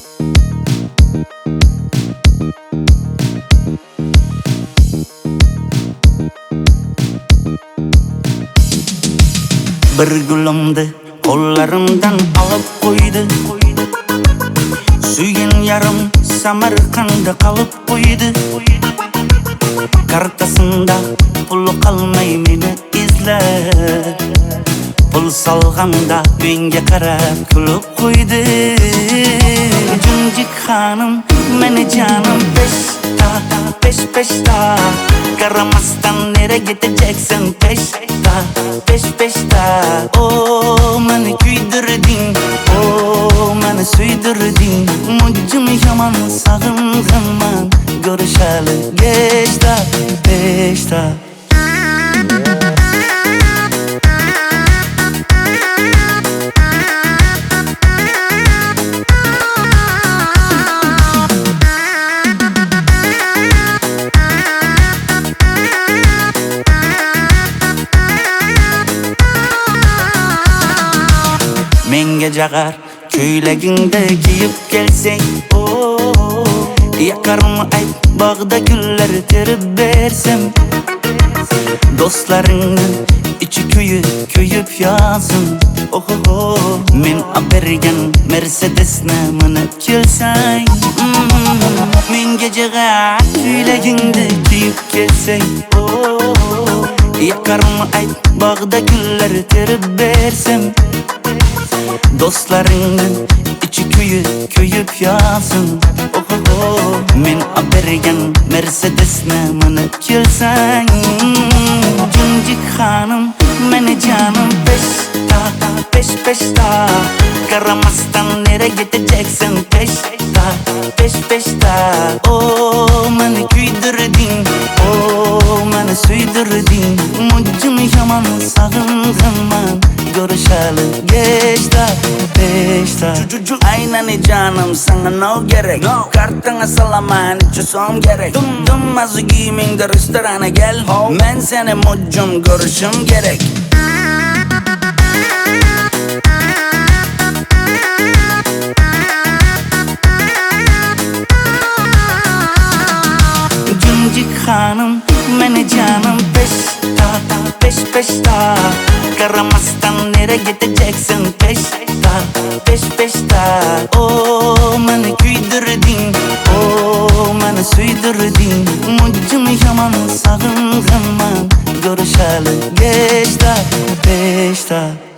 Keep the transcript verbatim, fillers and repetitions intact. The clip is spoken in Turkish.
Bir gülümdü kollarımdan alıp koydu. Suyun yarım Samarkand'da kalıp koydu. Kartasında pulu kalmay meni izler. Pul salganda önge karab kulub koydu. Cüncük hanım meni canım peşta, peş peşta. Karamastan nere gideceksin peşta, peş peşta. O meni küydürdün, o meni süydürdün. Mucum yaman sağınganman, görüşeli geçta, peşta. Menge jagar köylегingde giyip gelsen, oh, yakarım ay bağda güller terip versem. Dostlarının içi köyüp köyüp yazın, oh, oh, oh. Men abergen Mercedes'ne minip kelsen, mm, menge jagar köylегingde giyip gelsen, oh, yakarım ay bağda güller terip versem. Dostlarının içi köyüp köyüp yazın, oh, oh, oh. Men abergen Mercedes'ne minip kelsen. Cüncük hanım meni canım peşta, peş peşta. Karamastan nere gideceksin peşta, peş peşta. O meni küydürdün, o meni süydürdün. Mucum yaman sağınganman, görüşeli geçta, peşta. Aynen canım sana no gerek, no. Kartına salaman içisom gerek. Dum dum azı giymingde restorana gel, oh. Men seni mucum görüşüm gerek. Cüncük hanım meni canım peşta, peş peşta. Karamastan nere gideceksin peşta, peş peşta. O meni küydürdün, o meni süydürdün. Mucum yaman sağınganman, görüşeli geçta, peşta.